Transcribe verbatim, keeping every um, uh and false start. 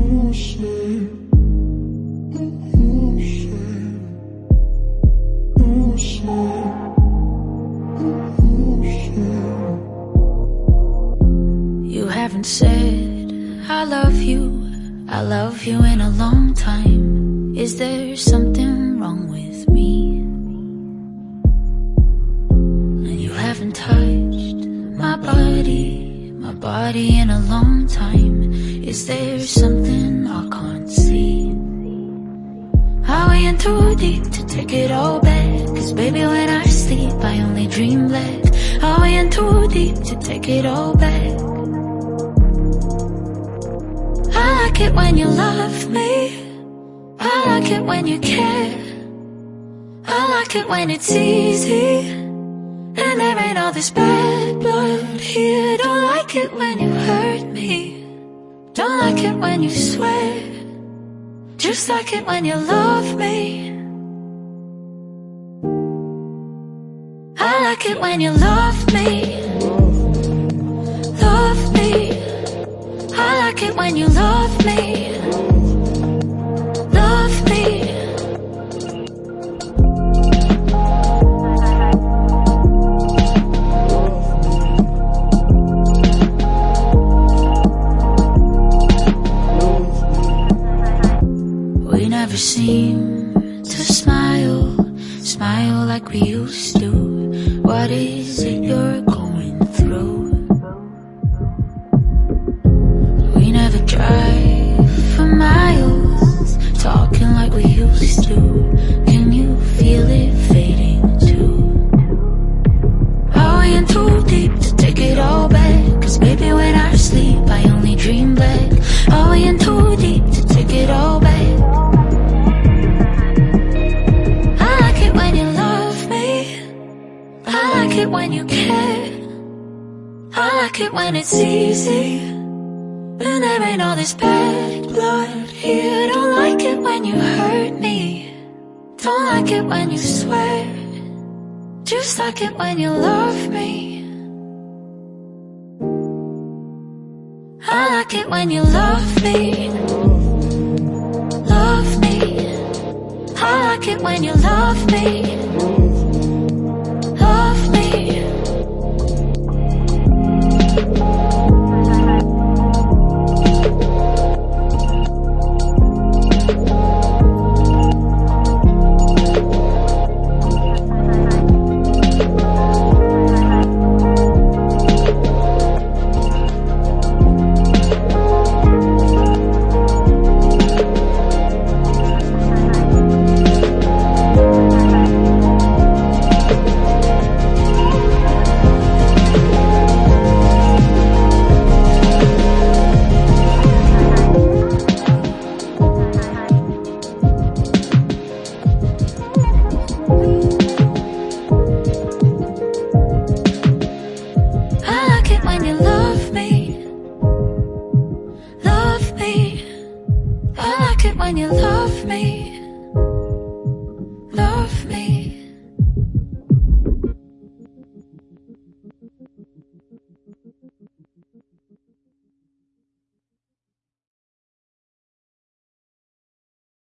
You haven't said I love you, I love you in a long time. Is there something wrong with me? And you haven't touched my body, my body in a long time. Is there something I can't see? Are we in too deep to take it all back? Cause baby when I sleep I only dream black. Are we in too deep to take it all back? I like it when you love me, I like it when you care, I like it when it's easy and there ain't all this bad blood here. Don't like it when you hurt me, don't like it when you swear, just like it when you love me. I like it when you love me, love me. I like it when you love me, love me. We never seem to smile, smile like we used to. What is it you're going through? We never drive for miles, talking like we used to. Can you feel it fading too? Are we in too deep to take it all back? Cause baby when I sleep I only dream black. Are we in too deep to take it all back? I like it when you love me, I like it when you care, I like it when it's easy and there ain't all this bad blood here. Don't like it when you hurt me, don't like it when you swear, just like it when you love me. I like it when you love me, love me. I like it when you love me, love me. When you love me, love me.